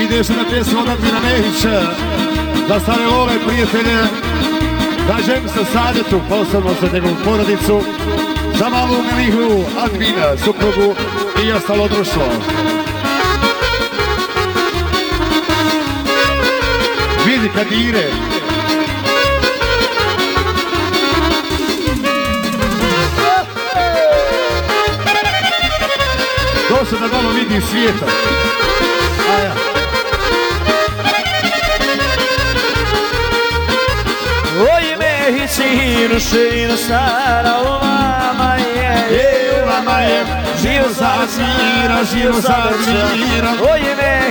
Ide još jedna pjesma od Admira Mehića, za stare vole prijatelje, da ženstva Sadetu, posebno za njegovu porodicu, za malu Melihu, Admina, suprugu i ostalo društvo. Vidi Kadire. To se da malo vidi svijeta. Aja. Oj Mehići, ruševina stara, u vama je, živo zavira, živo zavira. Oj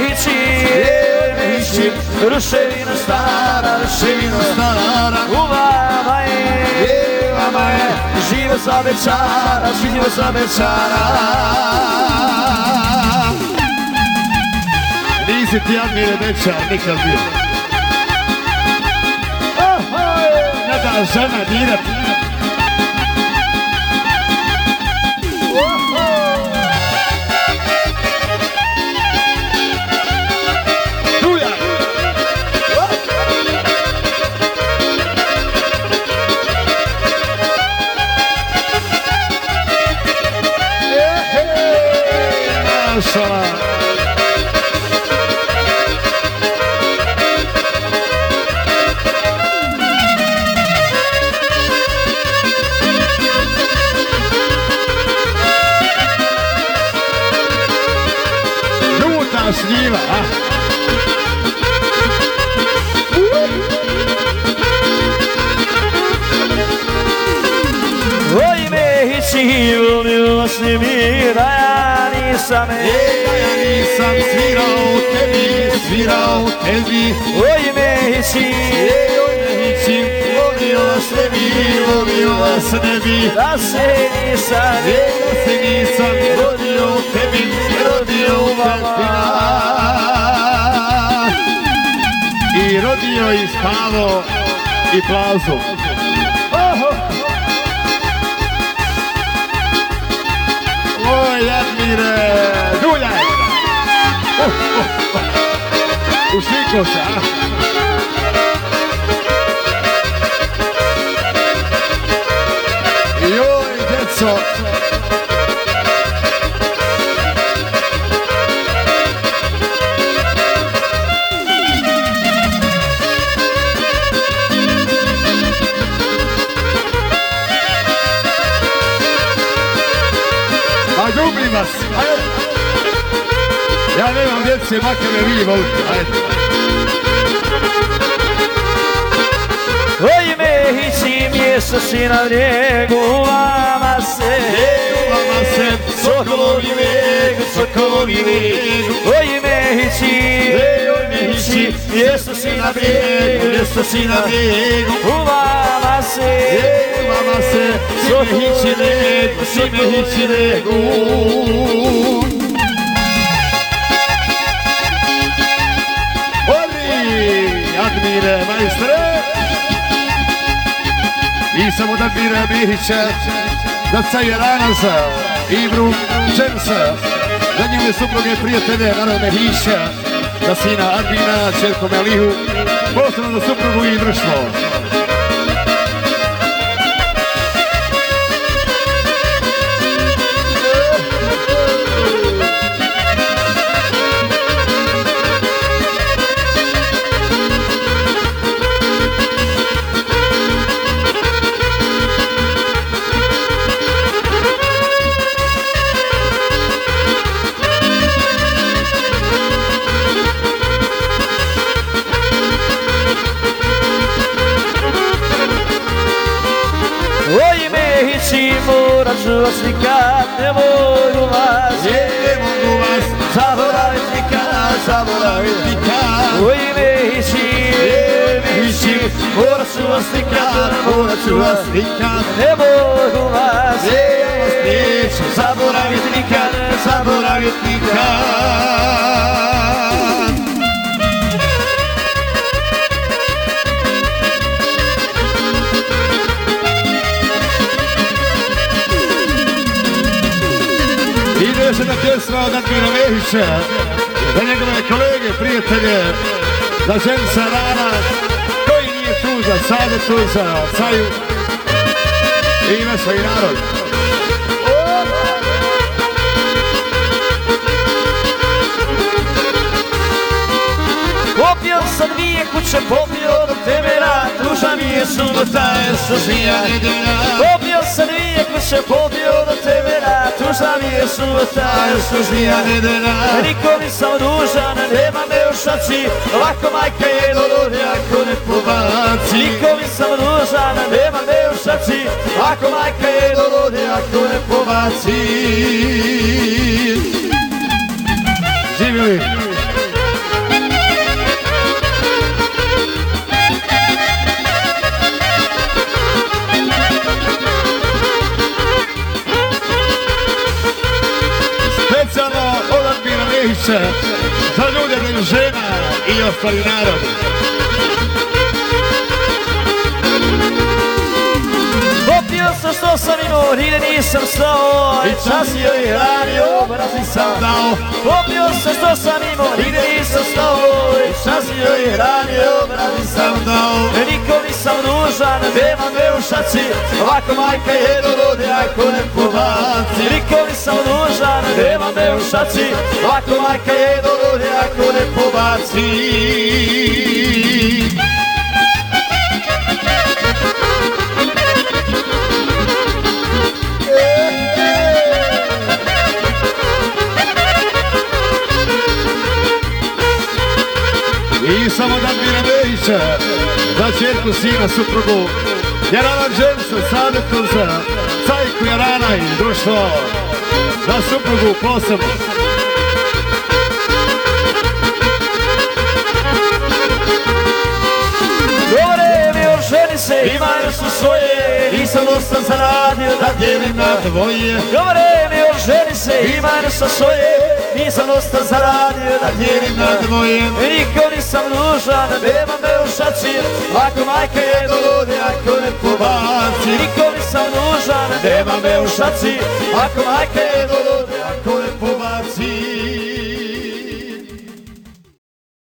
Mehići, ruševina stara, u vama je, živo za večara, živo za večara. Nisi ti Admire Bečar nikad bio. Ne da žena dirat. Šljiva, a? Oj Mehići, volio vas ne mi, da ja nisam svirao u tebi. Oj Mehići, volio vas ne bi, da se nisam rodio u tebi, rodio u vama. I rodio i spavo i plazu. Oj, Admire, duljaj! Ušliko se, a? Joj, djeco! Ljubim vas, ajde. Ja nemam djece, makar me vi volite, ajde. Oj Mehići, mjesto si na brijegu, u vama se, sokolovi vegu. Oj Mehići, mjesto si na brijegu, u vama se, si Mehići legu. Oli, Admire, majstre! I samo od Admira Mehića, da caje Ranaza, Ibru Džemsa, za njime supruge prijatelje Naro Mehića, za sina Admina, čerko Melihu, posebno za suprugu i društvo. Morat ću vas nikad, ne mogu vas zaboravit nikad. Oj Mehići, morat ću vas nikad, ne mogu vas zaboravit nikad. Još jedna pjesma od Admira Mehića, za njegove kolege, prijatelje, za ženca Rana, koji nije tu za Sade, tu za Saju i veseli narod. Popio sam dvije kuće, popio do tebe rad, duša mi je subota, jer su zmija nedjelja. Popio sam dvije kuće, popio do tebe rad, duša mi je subota, jer su zmija nedjelja. Niko nisam dužan, nema me u šaci, ovako majka je do ludi ako ne pobaci. Niko nisam dužan, nema me u šaci, ovako majka je do ludi ako ne pobaci. Živjeli! Specijalno od Admira Mehića za ljude, žena i ostali narod. Popio sam što sam imao, nigde nisam stao, i časio i radio, brazi sam dao. Popio sam što sam imao, nigde nisam stao, i časio i radio, brazi sam dao. Nikom nisam dužan, nema me u šaci, ovako majka je do ludi ako ne pobaci. Nikom nisam dužan, nema me u šaci, ovako majka je do ludi ako ne pobaci. I samo da Admira Mehića, za čerku, sina, suprugu, Jarana Džemsa, Sadetu za Cajku Jarana i društvo, za suprugu posebno. Govore mi o ženi se, imaju su svoje, nisam dosta zaradio da dijelim na dvoje. Govore mi o ženi se, imaju su svoje, nisam dosta zaradio da dijelim na dvoje. Niko nisam dužan, nema me u šaci, ako majka je do ludi ako ne pobaci. Niko nisam dužan, nema me u šaci, ako majka je do ludi ako ne pobaci.